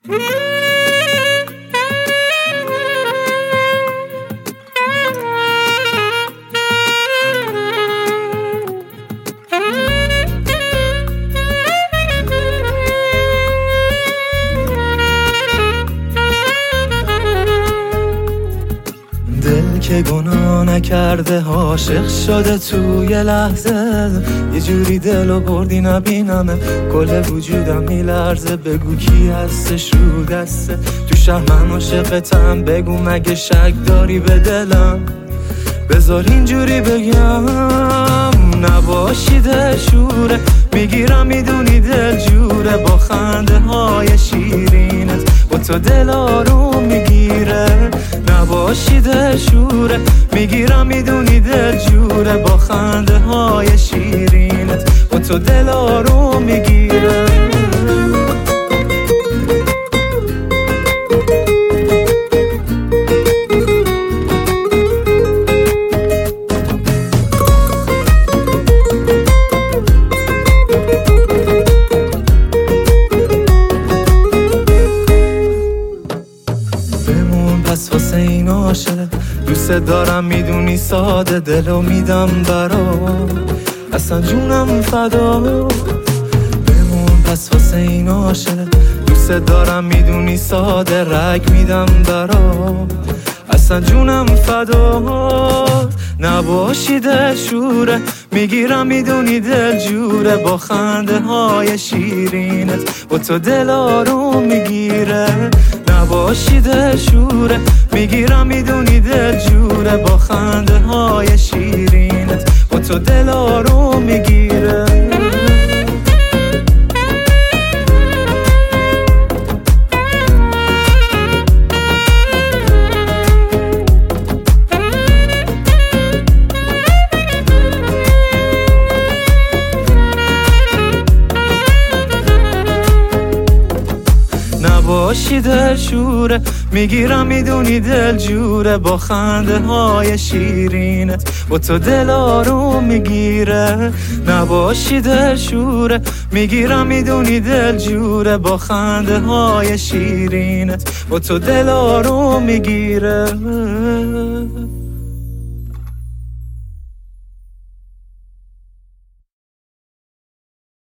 دل که گناه نکرده عاشق شده توی لحظه، یه جوری دلو بردی نبینمه، کل وجودم میلرزه. بگو کی هستش رو دسته تو شهر، من عاشقتم. بگو مگه شک داری به دلم، بذار اینجوری بگم. نباشی دلشوره میگیرم، میدونی دل جوره، با خنده های شیرینت با تو دل آروم میگیره. نباشی دلشوره میگیرم، میدونی دل جوره، با خنده های شیرینت با تو دل آروم میگیره. پس واسه این عاشق دوست دارم، میدونی ساده دلو میدم برا، اصلا جونم فدا. بمون پس واسه این عاشق دوست دارم، میدونی ساده رگ میدم برا، اصلا جونم فدا. نباشی دلشوره میگیرم، میدونی دل جوره، با خنده های شیرینت با تو دل آروم میگیره. نباشی دلشوره میگیرم، میدونی دل جوره، با خنده های شیرینت با تو دل آروم میگیره. نباشی دلشوره میگیرم، میدونی دل جوره، با خنده های شیرینت با تو دل آروم میگیره. نباشی دلشوره میگیرم، میدونی دل جوره، با خنده های شیرینت با تو دل آروم میگیره.